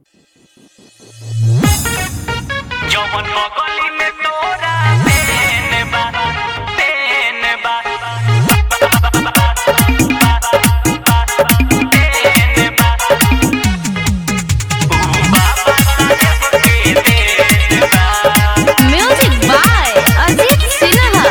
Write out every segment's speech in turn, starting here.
जवन बगली में तोरा पेन बा पेन बा पेन बा म्यूजिक बाय अजीत सिन्हा।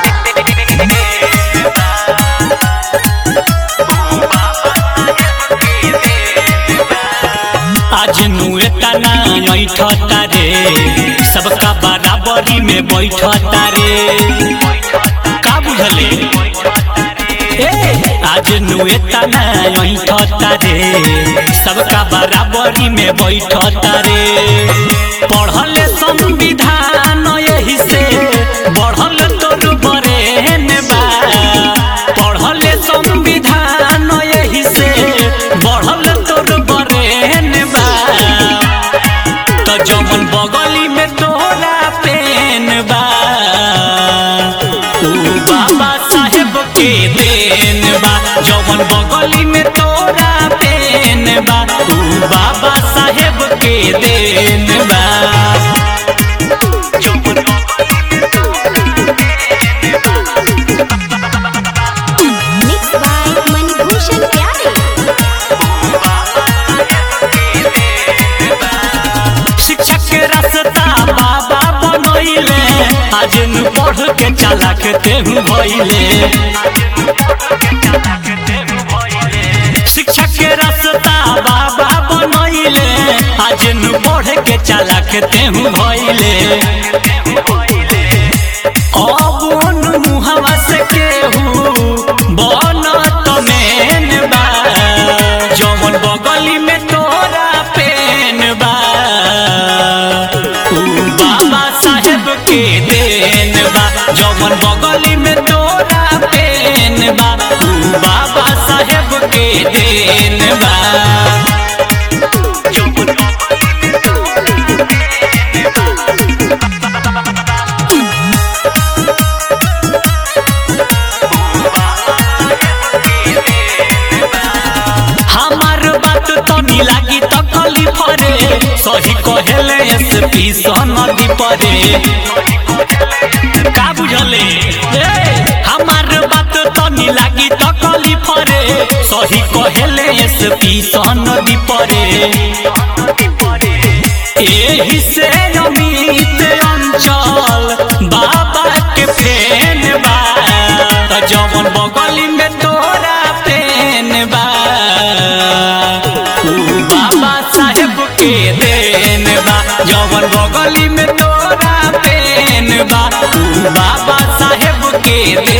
आज नुए तना ऐठता रे सबका बराबरी में बैठता रे का बुझले आज नुए तना ऐठता रे सबका बराबरी में बैठता रे पढ़ल संविधान यही से बढ़ल तोर बरेन बा पढ़ल संविधान यही से बढ़ल तोर बरेन बा तो जवन बगली में तोरा पेन बा ऊ बाबा साहेब के देन बा जवन बगली में तोरा पेन बा ऊ बाबा साहेब के देन बा मिक्स बाय मणिभूषण प्यारे। शिक्षक के रास्ता बाबा बनैले आज न पढ़ के चालाक तेहू भइले शिक्षक के रास्ता बाबा बनैले आज न पढ़ के चालाक तेहू भइले अब मुहवा से केहू बनत मेन बा जवन बगली में तोरा पेन बा ऊ बाबा साहेब के देन बा जवन बगली में तोरा पेन बा ऊ बाबा साहेब के देन बा हमार बात तनी लागी तकली फरे सही कहेले एसपी सनदी परे का बुझले हमार बात तनी लागी तकली फरे सही कहेले एसपी सनदी परे एही से अमित अंचल बाबा के फेन बा त जवन बगली में तोरा पेन बा ऊ बाबा साहेब के देन बा जवन बगली में तोरा पेन बा ऊ बाबा साहेब के